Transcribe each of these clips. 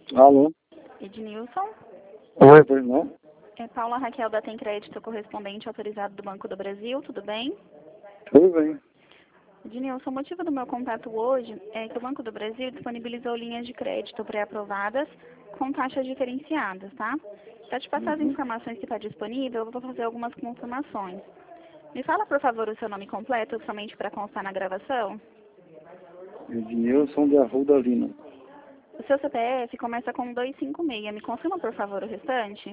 Alô? Ednilson? Oi, pois não? É Paula Raquel da Tem Crédito, correspondente autorizado do Banco do Brasil, tudo bem? Tudo bem. Ednilson, o motivo do meu contato hoje é que o Banco do Brasil disponibilizou linhas de crédito pré-aprovadas com taxas diferenciadas, tá? Para te passar as informações que está disponível, eu vou fazer algumas confirmações. Me fala, por favor, o seu nome completo, somente para constar na gravação. Ednilson de Arruda Lima. O seu CPF começa com 256. Me confirma, por favor, o restante?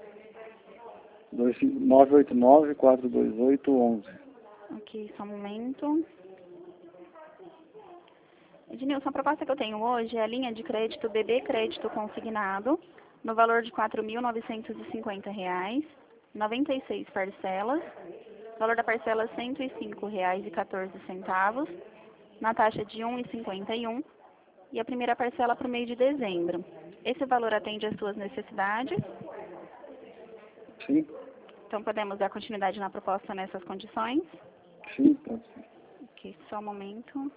989-428-11. Ok, só um momento. Ednilson, a proposta que eu tenho hoje é a linha de crédito BB Crédito Consignado, no valor de R$ 4.950, 96 parcelas, valor da parcela R$ 105,14, na taxa de 1,51 e a primeira parcela para o mês de dezembro. Esse valor atende às suas necessidades? Sim, Então podemos dar continuidade na proposta nessas condições? sim, pode ser. Ok, só um momento.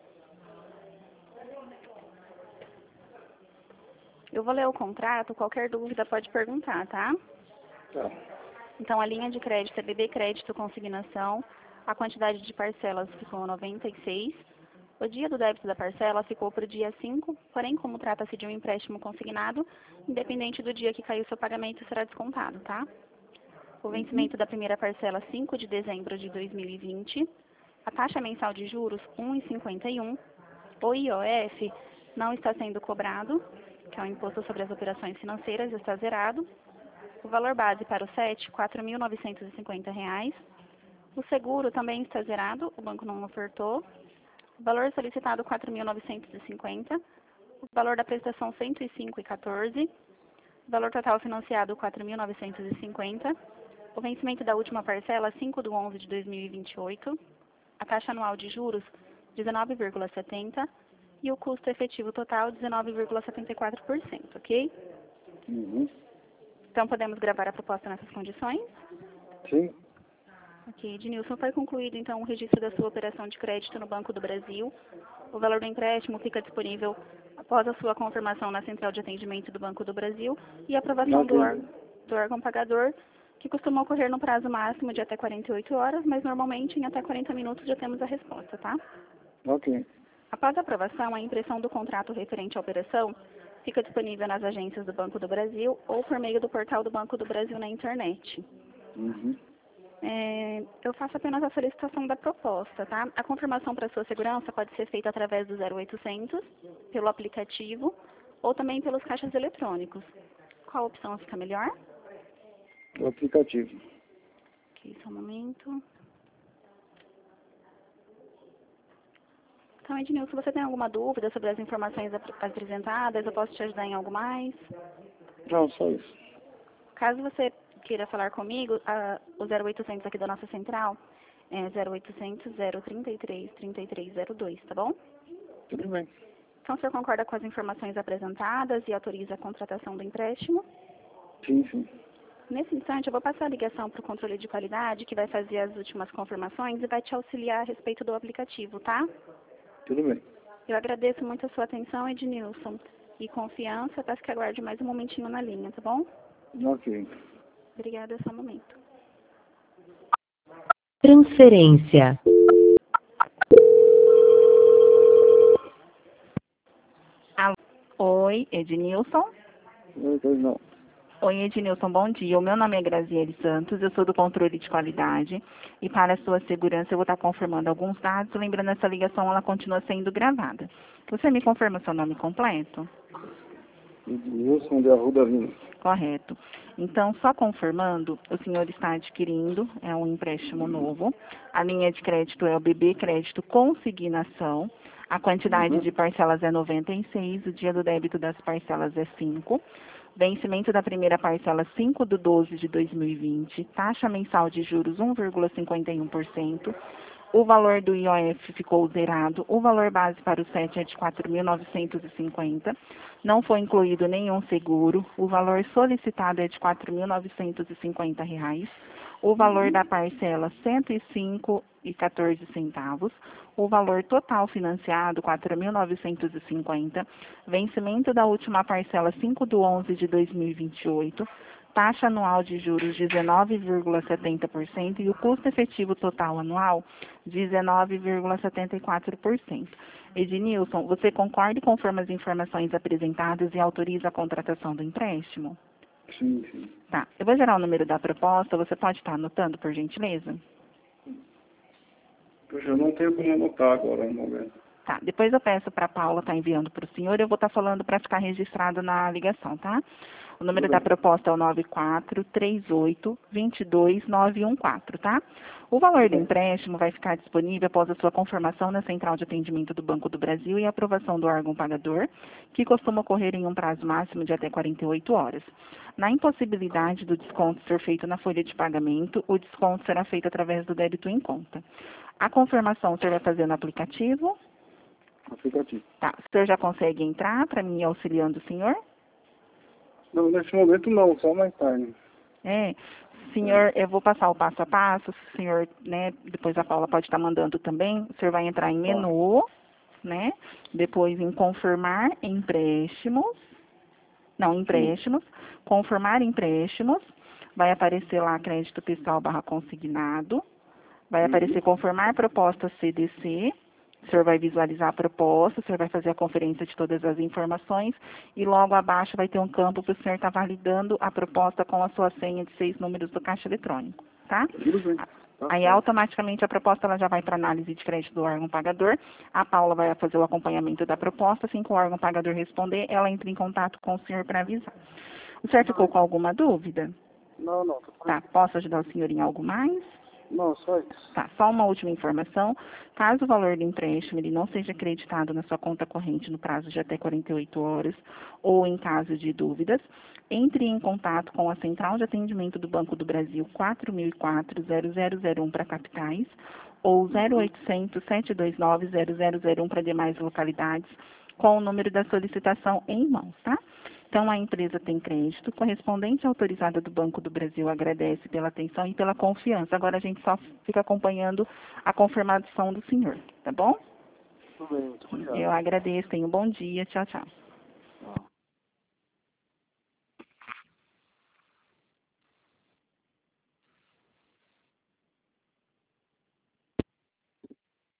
Eu vou ler o contrato, qualquer dúvida pode perguntar, tá? Tá. Então, a linha de crédito é BB Crédito Consignação, a quantidade de parcelas ficou 96. O dia do débito da parcela ficou para o dia 5, porém, como trata-se de um empréstimo consignado, independente do dia que caiu o seu pagamento, será descontado, tá? O vencimento da primeira parcela, 5 de dezembro de 2020. A taxa mensal de juros, 1,51. O IOF não está sendo cobrado, que é o Imposto sobre as Operações Financeiras, está zerado. O valor base para o SET, R$ 4.950. O seguro também está zerado, o banco não ofertou. O valor solicitado, R$ 4.950. O valor da prestação, R$ 105,14. O valor total financiado, R$ 4.950. O vencimento da última parcela, 5/11 de 2028. A taxa anual de juros, 19,70%. E o custo efetivo total, 19,74%, ok? Então, podemos gravar a proposta nessas condições? Sim, Ok, Ednilson, foi concluído, então, o registro da sua operação de crédito no Banco do Brasil. O valor do empréstimo fica disponível após a sua confirmação na Central de Atendimento do Banco do Brasil e a aprovação do órgão pagador, que costuma ocorrer no prazo máximo de até 48 horas, mas normalmente em até 40 minutos já temos a resposta, tá? ok. Após a aprovação, a impressão do contrato referente à operação fica disponível nas agências do Banco do Brasil ou por meio do portal do Banco do Brasil na internet. Eu faço apenas a solicitação da proposta, tá? A confirmação para sua segurança pode ser feita através do 0800, pelo aplicativo ou também pelos caixas eletrônicos. Qual opção fica melhor? O aplicativo. Ok, só um momento. Então, Ednilson, se você tem alguma dúvida sobre as informações apresentadas, eu posso te ajudar em algo mais? Não, só isso. Caso você queira falar comigo, o 0800 aqui da nossa central é 0800 033 3302, tá bom? Tudo bem. Então, o senhor concorda com as informações apresentadas e autoriza a contratação do empréstimo? Sim, sim. Nesse instante, eu vou passar a ligação para o controle de qualidade, que vai fazer as últimas confirmações e vai te auxiliar a respeito do aplicativo, tá? Tudo bem. Eu agradeço muito a sua atenção, Ednilson, e confiança. Peço que aguarde mais um momentinho na linha, tá bom? Ok. Obrigada, só um momento. Transferência. Alô? Oi, Ednilson? Oi, pois não. Oi, Ednilson, bom dia. O meu nome é Graziele Santos, eu sou do controle de qualidade e para a sua segurança eu vou estar confirmando alguns dados. Lembrando, essa ligação ela continua sendo gravada. Você me confirma seu nome completo? Ednilson de Arruda Lima. Correto. Então, só confirmando, o senhor está adquirindo, é um empréstimo novo. A linha de crédito é o BB Crédito Consignação. A quantidade de parcelas é 96, o dia do débito das parcelas é 5. Vencimento da primeira parcela 5/12 de 2020. Taxa mensal de juros 1,51%. O valor do IOF ficou zerado. O valor base para o SET é de 4.950. Não foi incluído nenhum seguro. O valor solicitado é de R$ 4.950. O valor da parcela, R$ 105,14. O valor total financiado, 4.950, vencimento da última parcela 5/11 de 2028, taxa anual de juros 19,70% e o custo efetivo total anual 19,74%. Ednilson, você concorda e conforma as informações apresentadas e autoriza a contratação do empréstimo? Sim, sim. Tá. Eu vou gerar o número da proposta, você pode estar anotando, por gentileza? Poxa, eu não tenho como anotar agora no momento. Tá. Depois eu peço para a Paula estar enviando para o senhor, eu vou estar falando para ficar registrado na ligação, tá? O número da proposta é o 9438-22914, tá? O valor do empréstimo vai ficar disponível após a sua confirmação na Central de Atendimento do Banco do Brasil e aprovação do órgão pagador, que costuma ocorrer em um prazo máximo de até 48 horas. Na impossibilidade do desconto ser feito na folha de pagamento, o desconto será feito através do débito em conta. A confirmação o senhor vai fazer no aplicativo? Aplicativo. Tá. O senhor já consegue entrar para mim auxiliando o senhor? Não, nesse momento não, só mais tarde. Senhor, eu vou passar o passo a passo, o senhor, né, depois a Paula pode estar mandando também, o senhor vai entrar em menu, né, depois em confirmar empréstimos, confirmar empréstimos, vai aparecer lá crédito pessoal / consignado, vai aparecer confirmar proposta CDC, o senhor vai visualizar a proposta, o senhor vai fazer a conferência de todas as informações e logo abaixo vai ter um campo para o senhor estar validando a proposta com a sua senha de 6 números do caixa eletrônico, tá? Tudo bem. Tá Aí certo. automaticamente a proposta ela já vai para análise de crédito do órgão pagador, a Paula vai fazer o acompanhamento da proposta, assim que o órgão pagador responder, ela entra em contato com o senhor para avisar. O senhor ficou com alguma dúvida? Não, tá Tá, posso ajudar o senhor em algo mais? Não, só isso. Tá, só uma última informação. Caso o valor do empréstimo ele não seja acreditado na sua conta corrente no prazo de até 48 horas ou em caso de dúvidas, entre em contato com a Central de Atendimento do Banco do Brasil 4004-0001 para capitais ou 0800-729-0001 para demais localidades com o número da solicitação em mãos, tá? Então, a empresa tem crédito, correspondente autorizada do Banco do Brasil agradece pela atenção e pela confiança. Agora, a gente só fica acompanhando a confirmação do senhor, tá bom? Tudo bem, muito obrigado. Eu agradeço, tenha um bom dia. Tchau, tchau.